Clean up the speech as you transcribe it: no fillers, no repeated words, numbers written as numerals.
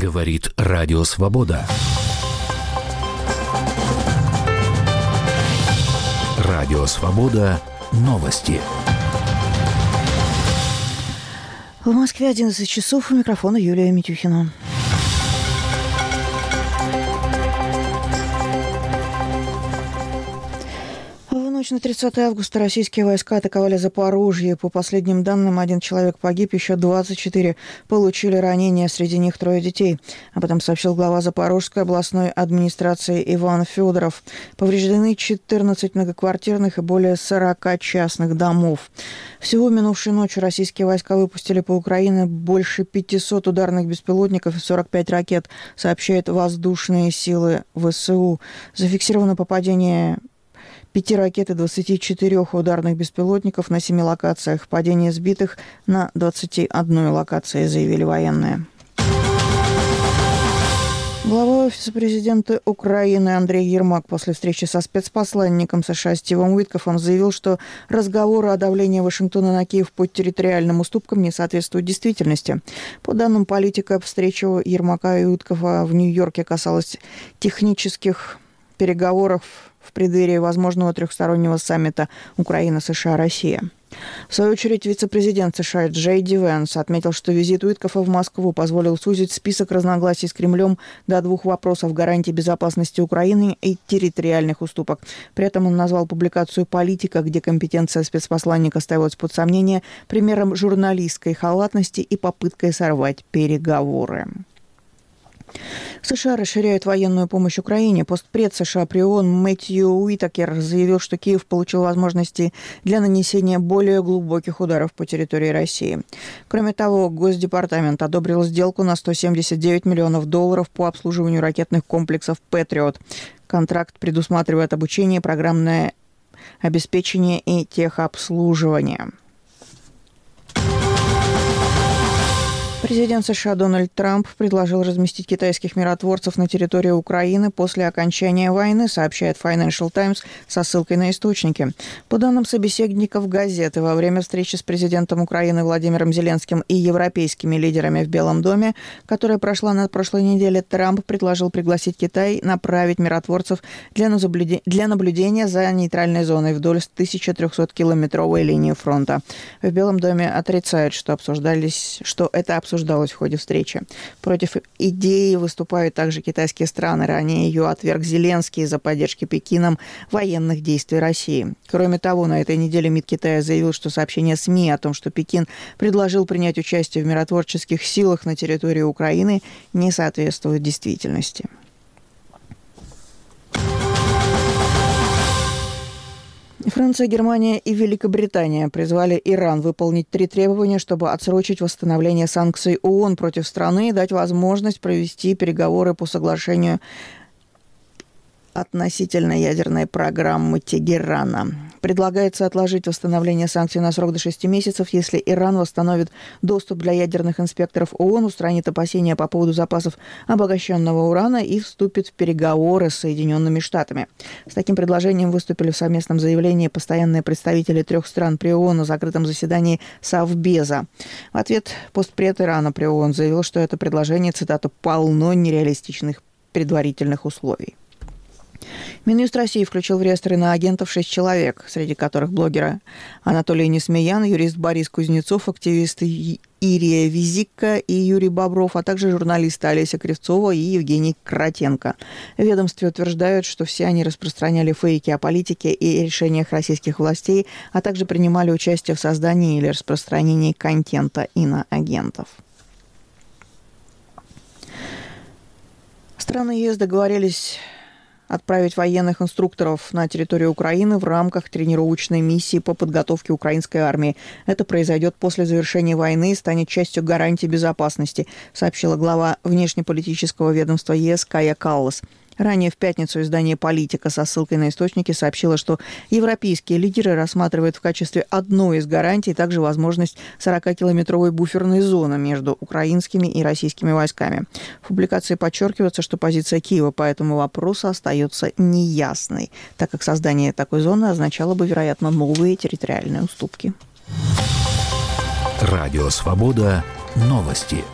Говорит Радио Свобода. Радио Свобода. Новости. В Москве 11 часов. У микрофона Юлия Митюхина. В ночь на 30 августа российские войска атаковали Запорожье. По последним данным, 1 человек погиб, еще 24 получили ранения, среди них 3 детей. Об этом сообщил глава Запорожской областной администрации Иван Федоров. Повреждены 14 многоквартирных и более 40 частных домов. Всего минувшей ночью российские войска выпустили по Украине больше 500 ударных беспилотников и 45 ракет, сообщают воздушные силы ВСУ. Зафиксировано попадение 5 ракет и 24 ударных беспилотников на 7 локациях. Падение сбитых на 21 локации, заявили военные. Глава Офиса президента Украины Андрей Ермак после встречи со спецпосланником США Стивом Уиткофом заявил, что разговоры о давлении Вашингтона на Киев по территориальным уступкам не соответствуют действительности. По данным политика, встреча Ермака и Уиткофа в Нью-Йорке касалась технических переговоров в преддверии возможного трехстороннего саммита Украина-США-Россия. В свою очередь, вице-президент США Джей Ди Венс отметил, что визит Уиткофа в Москву позволил сузить список разногласий с Кремлем до 2 вопросов: гарантии безопасности Украины и территориальных уступок. При этом он назвал публикацию «Политика», где компетенция спецпосланника ставилась под сомнение, примером журналистской халатности и попыткой сорвать переговоры. США расширяют военную помощь Украине. Постпред США при ООН Мэтью Уитакер заявил, что Киев получил возможности для нанесения более глубоких ударов по территории России. Кроме того, Госдепартамент одобрил сделку на $179 миллионов по обслуживанию ракетных комплексов «Патриот». Контракт предусматривает обучение, программное обеспечение и техобслуживание. Президент США Дональд Трамп предложил разместить китайских миротворцев на территории Украины после окончания войны, сообщает Financial Times со ссылкой на источники. По данным собеседников газеты, во время встречи с президентом Украины Владимиром Зеленским и европейскими лидерами в Белом доме, которая прошла на прошлой неделе, Трамп предложил пригласить Китай направить миротворцев для наблюдения за нейтральной зоной вдоль 1300-километровой линии фронта. В Белом доме отрицают, что это обсуждалось в ходе встречи. Против идеи выступают также китайские страны. Ранее ее отверг Зеленский из-за поддержки Пекином военных действий России. Кроме того, на этой неделе МИД Китая заявил, что сообщение СМИ о том, что Пекин предложил принять участие в миротворческих силах на территории Украины, не соответствует действительности. Франция, Германия и Великобритания призвали Иран выполнить 3 требования, чтобы отсрочить восстановление санкций ООН против страны и дать возможность провести переговоры по соглашению относительно ядерной программы Тегерана. Предлагается отложить восстановление санкций на срок до 6 месяцев, если Иран восстановит доступ для ядерных инспекторов ООН, устранит опасения по поводу запасов обогащенного урана и вступит в переговоры с Соединенными Штатами. С таким предложением выступили в совместном заявлении постоянные представители 3 стран при ООН на закрытом заседании Совбеза. В ответ постпред Ирана при ООН заявил, что это предложение, цитата, «полно нереалистичных предварительных условий». Минюст России включил в реестр иноагентов 6 человек, среди которых блогеры Анатолий Несмеян, юрист Борис Кузнецов, активисты Ирия Визикка и Юрий Бобров, а также журналисты Олеся Кривцова и Евгений Кротенко. В ведомстве утверждают, что все они распространяли фейки о политике и решениях российских властей, а также принимали участие в создании или распространении контента иноагентов. Страны ЕС договорились отправить военных инструкторов на территорию Украины в рамках тренировочной миссии по подготовке украинской армии. Это произойдет после завершения войны и станет частью гарантий безопасности, сообщила глава внешнеполитического ведомства ЕС Кая Каллас. Ранее в пятницу издание «Политика» со ссылкой на источники сообщило, что европейские лидеры рассматривают в качестве одной из гарантий также возможность 40-километровой буферной зоны между украинскими и российскими войсками. В публикации подчеркивается, что позиция Киева по этому вопросу остается неясной, так как создание такой зоны означало бы, вероятно, новые территориальные уступки. Радио «Свобода». Новости.